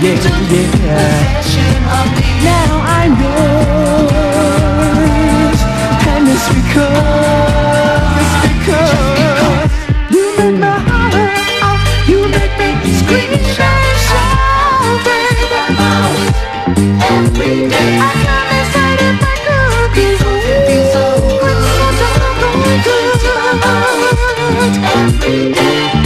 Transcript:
Now I'm yours, and it's because you make my heart out, you make me scream and shout, baby. Every day I come inside of my cookies, so good. Every day